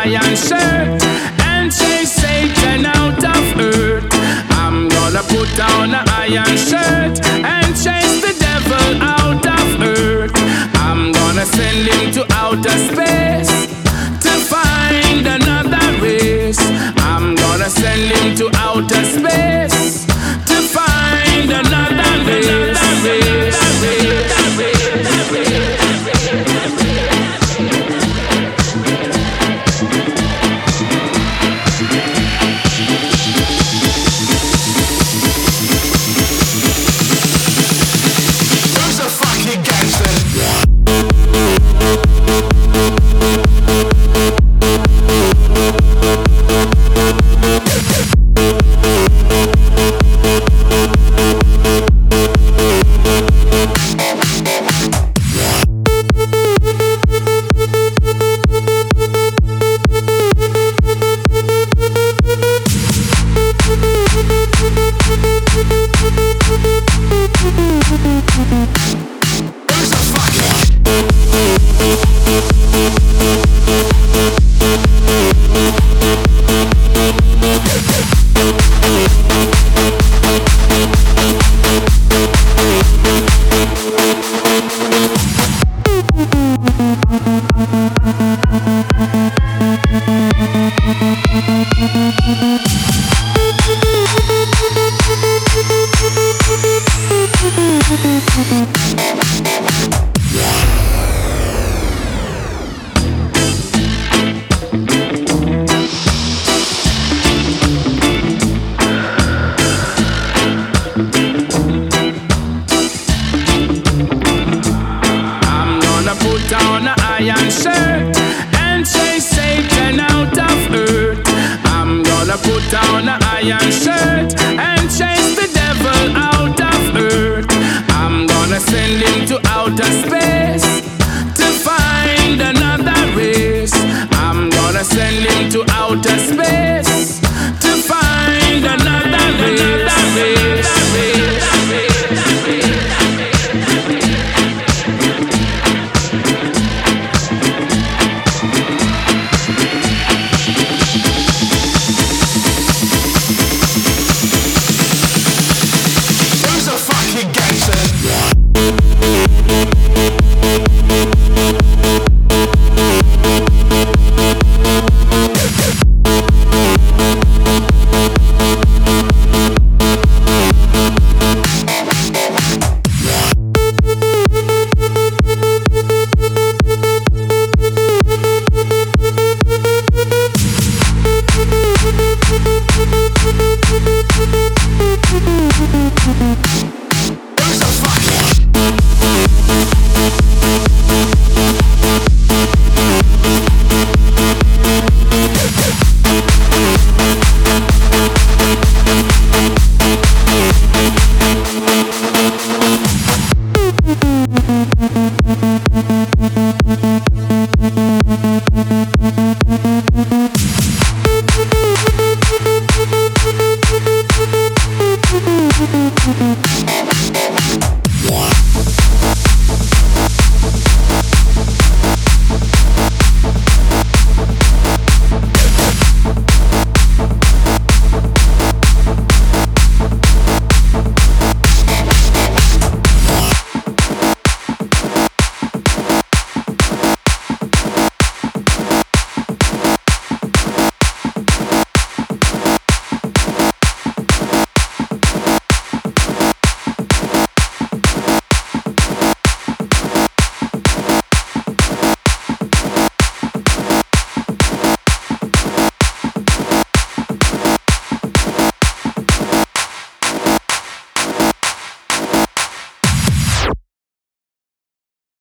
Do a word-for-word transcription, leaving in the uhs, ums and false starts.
iron shirt and chase Satan out of earth. I'm gonna put on an iron shirt and chase the devil out of earth. I'm gonna send him to outer space to find another race. I'm gonna send him to outer space to find another race. Who's a fucking gangster? Who's a I'm gonna put on an iron shirt and chase Satan out of earth. I'm gonna put on an iron shirt and chase the devil out of earth. I'm gonna send him to outer space to find another race. I'm gonna send him to outer space